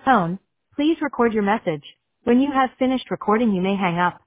Tone, please record your message. When you have finished recording, you may hang up.